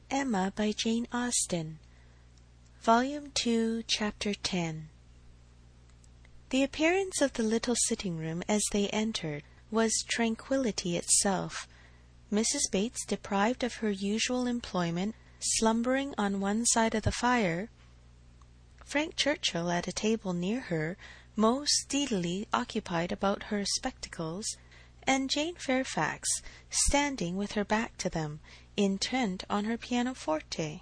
Emma by Jane Austen. Volume 2, Chapter 10. The appearance of the little sitting-room as they entered was tranquillity itself. Mrs. Bates, deprived of her usual employment, slumbering on one side of the fire, Frank Churchill at a table near her, most steadily occupied about her spectacles, and Jane Fairfax standing with her back to them, intent on her pianoforte.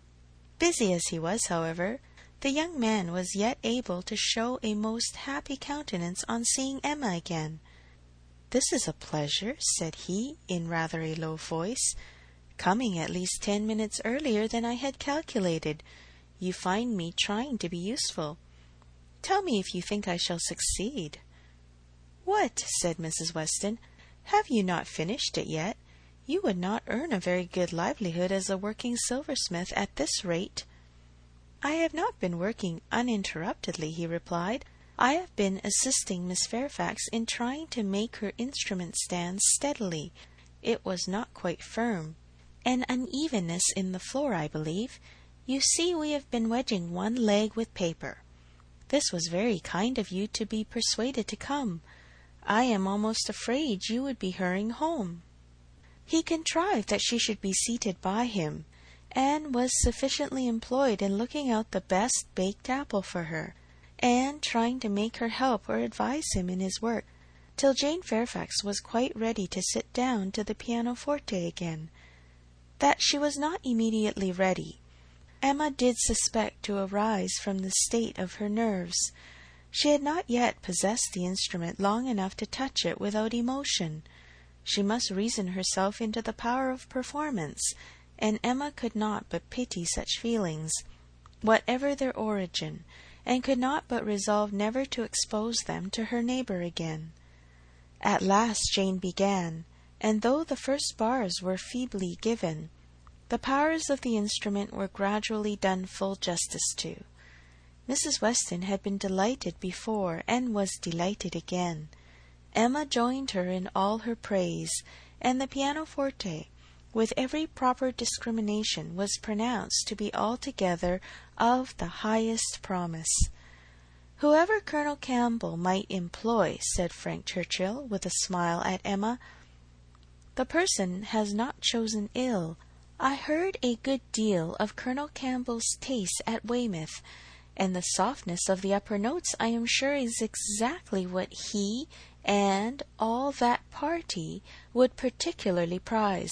Busy as he was, however, the young man was yet able to show a most happy countenance on seeing Emma again. "This is a pleasure," said he, in rather a low voice, "coming at least 10 minutes earlier than I had calculated. You find me trying to be useful. Tell me if you think I shall succeed." "What?" said Mrs. Weston. "Have you not finished it yet? You would not earn a very good livelihood as a working silversmith at this rate." "I have not been working uninterruptedly," he replied. "I have been assisting Miss Fairfax in trying to make her instrument stand steadily. It was not quite firm. An unevenness in the floor, I believe. You see, we have been wedging one leg with paper. This was very kind of you to be persuaded to come. I am almost afraid you would be hurrying home." He contrived that she should be seated by him, and was sufficiently employed in looking out the best baked apple for her, and trying to make her help or advise him in his work, till Jane Fairfax was quite ready to sit down to the pianoforte again. That she was not immediately ready, Emma did suspect to arise from the state of her nerves. She had not yet possessed the instrument long enough to touch it without emotion. She must reason herself into the power of performance, and Emma could not but pity such feelings, whatever their origin, and could not but resolve never to expose them to her neighbour again. At last Jane began, and though the first bars were feebly given, the powers of the instrument were gradually done full justice to. Mrs. Weston had been delighted before, and was delighted again. Emma joined her in all her praise, and the pianoforte, with every proper discrimination, was pronounced to be altogether of the highest promise. "Whoever Colonel Campbell might employ," said Frank Churchill, with a smile at Emma, "the person has not chosen ill. I heard a good deal of Colonel Campbell's taste at Weymouth, and the softness of the upper notes, I am sure, is exactly what he and all that party would particularly prize.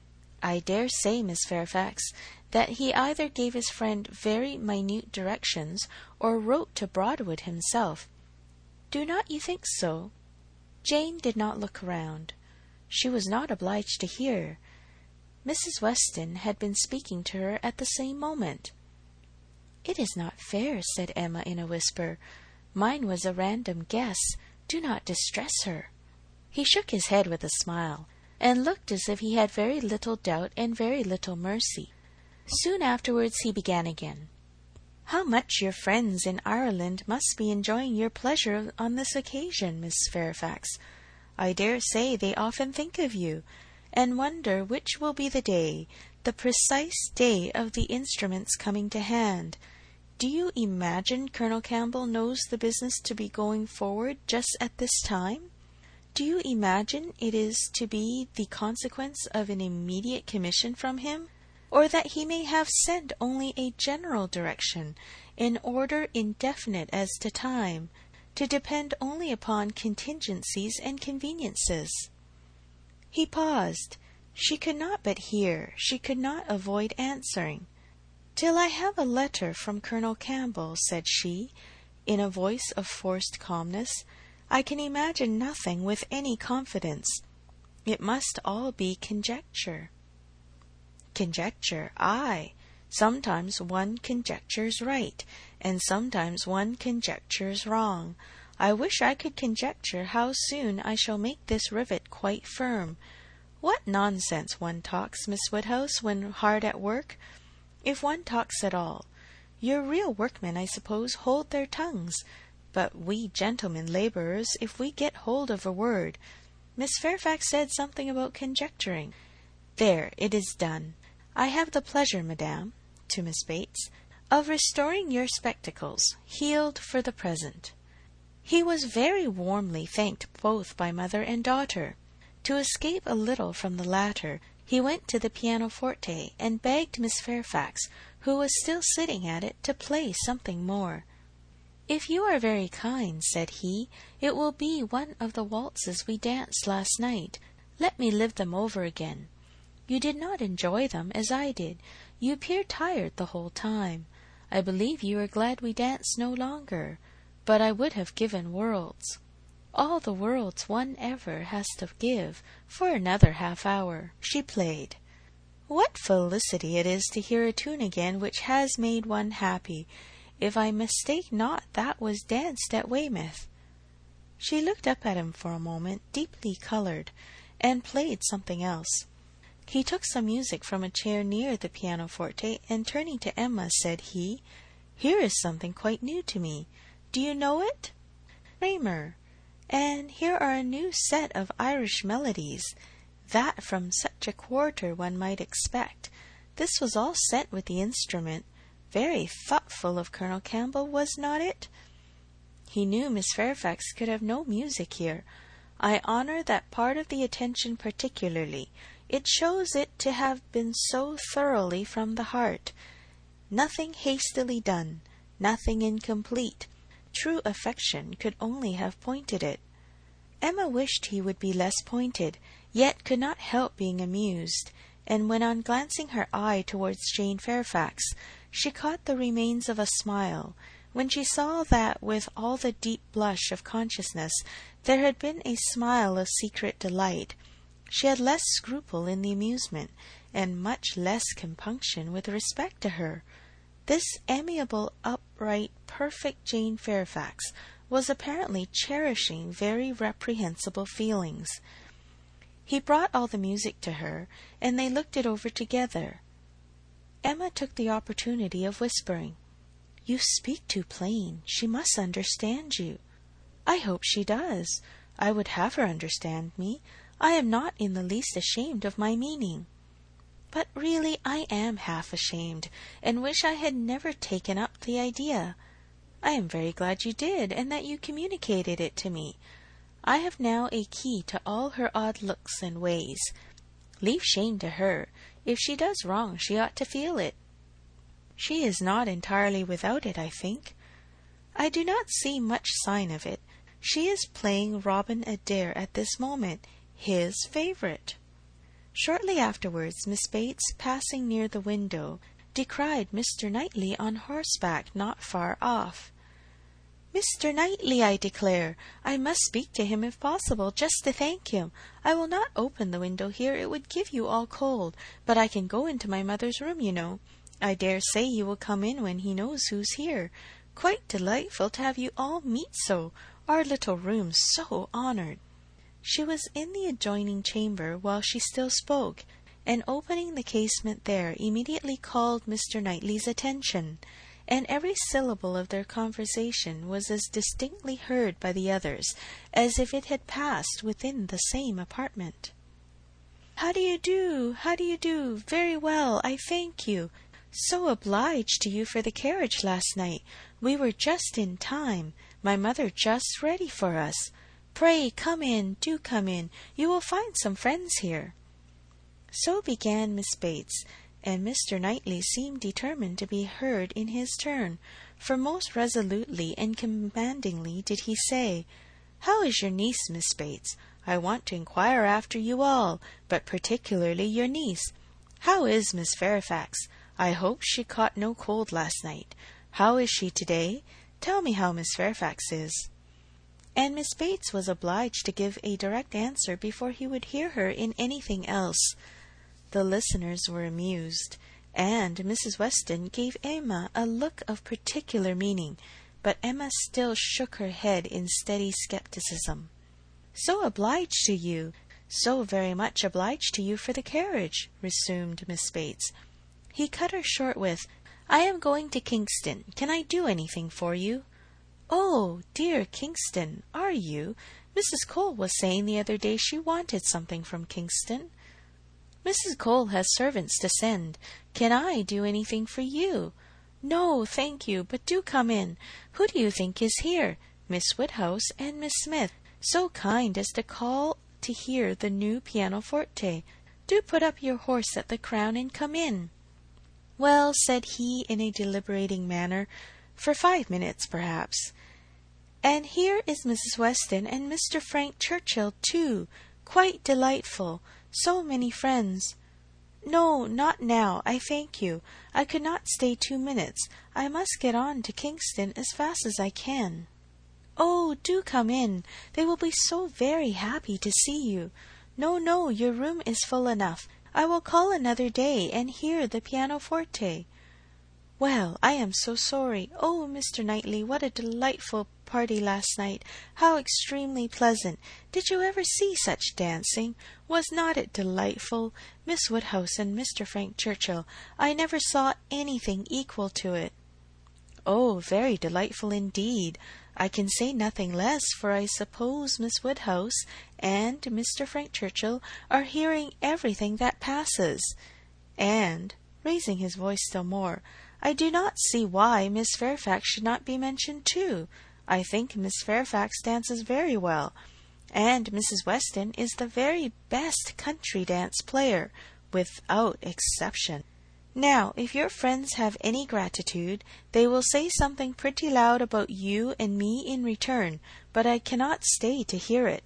I dare say, Miss Fairfax, that he either gave his friend very minute directions, or wrote to Broadwood himself. Do not you think so?" Jane did not look round. She was not obliged to hear. Mrs. Weston had been speaking to her at the same moment. "It is not fair," said Emma in a whisper. "Mine was a random guess. Do not distress her." He shook his head with a smile, and looked as if he had very little doubt and very little mercy. Soon afterwards he began again. "How much your friends in Ireland must be enjoying your pleasure on this occasion, Miss Fairfax. I dare say they often think of you, and wonder which will be the precise day of the instrument's coming to hand. Do you imagine Colonel Campbell knows the business to be going forward just at this time? Do you imagine it is to be the consequence of an immediate commission from him, or that he may have sent only a general direction, in order indefinite as to time, to depend only upon contingencies and conveniences?" He paused. She could not but hear. She could not avoid answering. "Till I have a letter from Colonel Campbell," said she, in a voice of forced calmness, "I can imagine nothing with any confidence. It must all be conjecture." "Conjecture, aye. Sometimes one conjectures right, and sometimes one conjectures wrong. I wish I could conjecture how soon I shall make this rivet quite firm. What nonsense one talks, Miss Woodhouse, when hard at work, if one talks at all. Your real workmen, I suppose, hold their tongues, but we gentlemen labourers, if we get hold of a word— Miss Fairfax said something about conjecturing. There, it is done. I have the pleasure, madam," to Miss Bates, "of restoring your spectacles, healed for the present." He was very warmly thanked both by mother and daughter. To escape a little from the latter, he went to the pianoforte and begged Miss Fairfax, who was still sitting at it, to play something more. "If you are very kind," said he, "it will be one of the waltzes we danced last night. Let me live them over again. You did not enjoy them as I did. You appeared tired the whole time. I believe you are glad we dance no longer. But I would have given worlds, all the worlds one ever has to give, for another half-hour." She played. What felicity it is to hear a tune again which has made one happy! If I mistake not, that was danced at Weymouth. She looked up at him for a moment, deeply coloured, and played something else. He took some music from a chair near the pianoforte, and turning to Emma, said he, "Here is something quite new to me. Do you know it? Kramer. And here are a new set of Irish melodies. That from such a quarter one might expect. This was all sent with the instrument. Very thoughtful of Colonel Campbell, was not it?" He knew Miss Fairfax could have no music here. "I honour that part of the attention particularly. It shows it to have been so thoroughly from the heart. Nothing hastily done, nothing incomplete. True affection could only have pointed it." Emma wished he would be less pointed, yet could not help being amused, and when on glancing her eye towards Jane Fairfax, she caught the remains of a smile, when she saw that with all the deep blush of consciousness there had been a smile of secret delight, she had less scruple in the amusement, and much less compunction with respect to her. This amiable, upright, perfect Jane Fairfax was apparently cherishing very reprehensible feelings. He brought all the music to her, and they looked it over together. Emma took the opportunity of whispering, "You speak too plain. She must understand you." "I hope she does. I would have her understand me. I am not in the least ashamed of my meaning. But really I am half ashamed, and wish I had never taken up the idea. I am very glad you did, and that you communicated it to me. I have now a key to all her odd looks and ways. Leave shame to her. If she does wrong, she ought to feel it. She is not entirely without it, I think. I do not see much sign of it. She is playing Robin Adair at this moment, his favourite." Shortly afterwards, Miss Bates, passing near the window, descried Mr. Knightley on horseback not far off. "Mr. Knightley, I declare! I must speak to him if possible, just to thank him. I will not open the window here, it would give you all cold, but I can go into my mother's room, you know. I dare say he will come in when he knows who's here. Quite delightful to have you all meet so. Our little room's so honoured." She was in the adjoining chamber while she still spoke, and opening the casement there immediately called Mr. Knightley's attention, and every syllable of their conversation was as distinctly heard by the others as if it had passed within the same apartment. "How do you do? How do you do? Very well, I thank you. So obliged to you for the carriage last night. We were just in time. My mother just ready for us. Pray come in, do come in. You will find some friends here." So began Miss Bates, and Mr. Knightley seemed determined to be heard in his turn, for most resolutely and commandingly did he say, "How is your niece, Miss Bates? I want to inquire after you all, but particularly your niece. How is Miss Fairfax? I hope she caught no cold last night. How is she to-day? Tell me how Miss Fairfax is." And Miss Bates was obliged to give a direct answer before he would hear her in anything else. The listeners were amused, and Mrs. Weston gave Emma a look of particular meaning, but Emma still shook her head in steady scepticism. "So obliged to you, so very much obliged to you for the carriage," resumed Miss Bates. He cut her short with, "I am going to Kingston. Can I do anything for you?" "Oh, dear Kingston, are you? Mrs. Cole was saying the other day she wanted something from Kingston." Mrs. Cole has servants to send. Can I do anything for you? No, thank you, but do come in. Who do you think is here? Miss Woodhouse and Miss Smith, so kind as to call to hear the new pianoforte. Do put up your horse at the Crown and come in. Well, said he in a deliberating manner, for 5 minutes, perhaps. And here is Mrs. Weston and Mr. Frank Churchill, too. Quite delightful. So many friends. No, not now, I thank you. I could not stay 2 minutes. I must get on to Kingston as fast as I can. Oh, do come in. They will be so very happy to see you. No, your room is full enough. I will call another day and hear the pianoforte. Well, I am so sorry. Oh, Mr. Knightley, what a delightful party last night. How extremely pleasant. Did you ever see such dancing? Was not it delightful? Miss Woodhouse and Mr. Frank Churchill. I never saw anything equal to it. Oh, very delightful indeed. I can say nothing less, for I suppose Miss Woodhouse and Mr. Frank Churchill are hearing everything that passes. And, raising his voice still more, I do not see why Miss Fairfax should not be mentioned too. I think Miss Fairfax dances very well, and Mrs. Weston is the very best country dance player, without exception. Now, if your friends have any gratitude, they will say something pretty loud about you and me in return, but I cannot stay to hear it.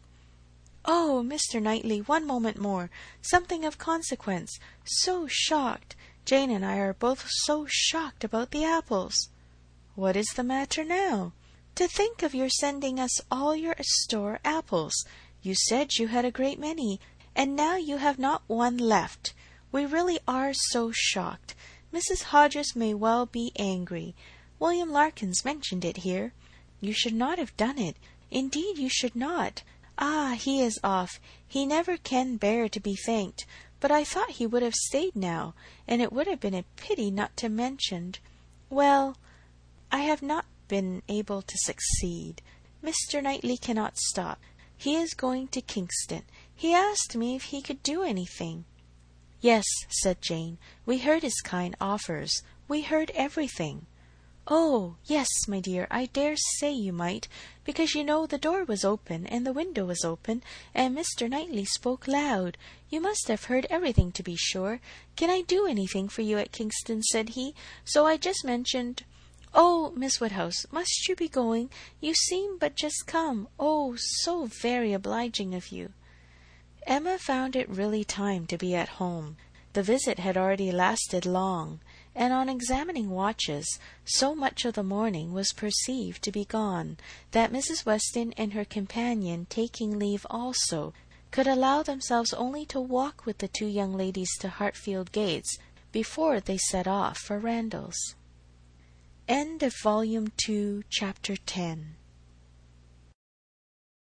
Oh, Mr. Knightley, one moment more. Something of consequence. So shocked. Jane and I are both so shocked about the apples. What is the matter now? To think of your sending us all your store apples. You said you had a great many, and now you have not one left. We really are so shocked. Mrs. Hodges may well be angry. William Larkins mentioned it here. You should not have done it. Indeed, you should not. Ah, he is off. He never can bear to be thanked. But I thought he would have stayed now, and it would have been a pity not to mention. Well, I have not been able to succeed. Mr. Knightley cannot stop. He is going to Kingston. He asked me if he could do anything. Yes, said Jane, we heard his kind offers. We heard everything. Oh, yes, my dear, I dare say you might, because you know the door was open, and the window was open, and Mr. Knightley spoke loud. You must have heard everything, to be sure. Can I do anything for you at Kingston? Said he. So I just mentioned. Oh, Miss Woodhouse, must you be going? You seem but just come. Oh, so very obliging of you. Emma found it really time to be at home. The visit had already lasted long, and on examining watches, so much of the morning was perceived to be gone, that Mrs. Weston and her companion, taking leave also, could allow themselves only to walk with the 2 young ladies to Hartfield gates before they set off for Randalls. End of Volume 2, Chapter 10.